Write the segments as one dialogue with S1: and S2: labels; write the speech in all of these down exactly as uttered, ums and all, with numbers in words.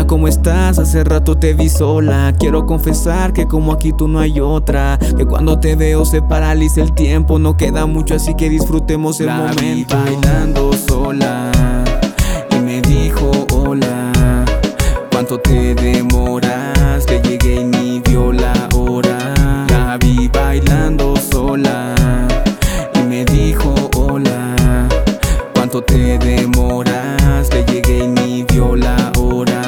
S1: Hola, ¿cómo estás? Hace rato te vi sola. Quiero confesar que como aquí tú no hay otra, que cuando te veo se paraliza el tiempo. No queda mucho, así que disfrutemos el
S2: La vi
S1: momento.
S2: bailando sola y me dijo hola. ¿Cuánto te demoras? Que llegué y ni vio la hora. La vi bailando sola y me dijo hola. ¿Cuánto te demoras? Que llegué y ni vio la hora.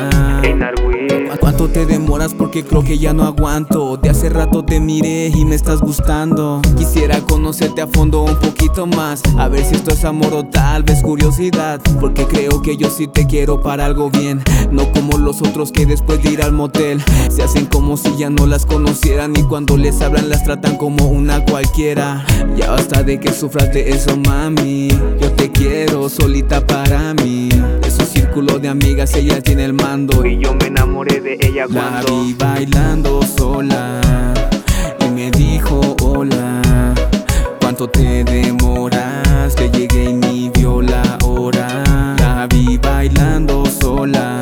S1: ¿Cuánto te demoras? Porque creo que ya no aguanto. De hace rato te miré y me estás gustando. Quisiera conocerte a fondo un poquito más, a ver si esto es amor o tal vez curiosidad. Porque creo que yo sí te quiero para algo bien, no como los otros que después de ir al motel se hacen como si ya no las conocieran, y cuando les hablan las tratan como una cualquiera. Ya basta de que sufras de eso, mami. Yo te quiero solita para mí. De su círculo de amigas ella tiene el mando,
S3: y yo me enamoré de ella
S2: La
S3: cuando
S2: vi bailando sola y me dijo hola. ¿Cuánto te demoras? Que llegué y ni vio la hora. La vi bailando sola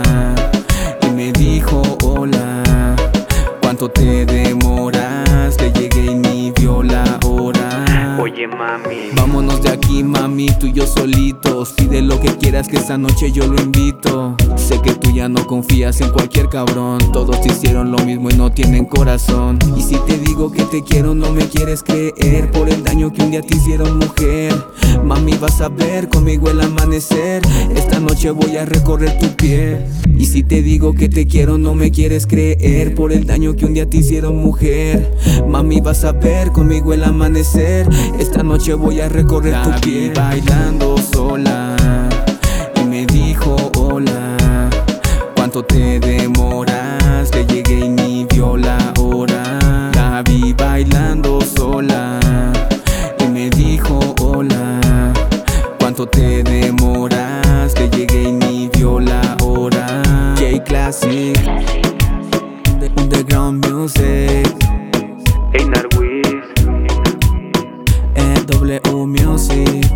S2: y me dijo hola. ¿Cuánto te demoras? Que llegué y ni vio la hora.
S3: Oye mami,
S1: vámonos de aquí, mami, tú y yo solitos. Pide lo que quieras que esta noche yo lo invito. Sé que tú ya no confías en cualquier cabrón. Todos te hicieron lo mismo y no tienen corazón. Y si te digo que te quiero no me quieres creer, por el daño que un día te hicieron, mujer. Mami, vas a ver conmigo el amanecer. Esta noche voy a recorrer tu piel. Y si te digo que te quiero no me quieres creer, por el daño que un día te hicieron, mujer. Mami, vas a ver conmigo el amanecer. Esta noche voy a recorrer
S2: La
S1: tu
S2: vi
S1: piel.
S2: bailando sola y me dijo hola. ¿Cuánto te demoras? Que llegué y ni vio la hora. La vi bailando sola y me dijo hola. ¿Cuánto te demoras? Que llegué y ni vio la hora.
S1: J-Classic, Underground Music,
S3: Einar Wiz,
S1: E W Music.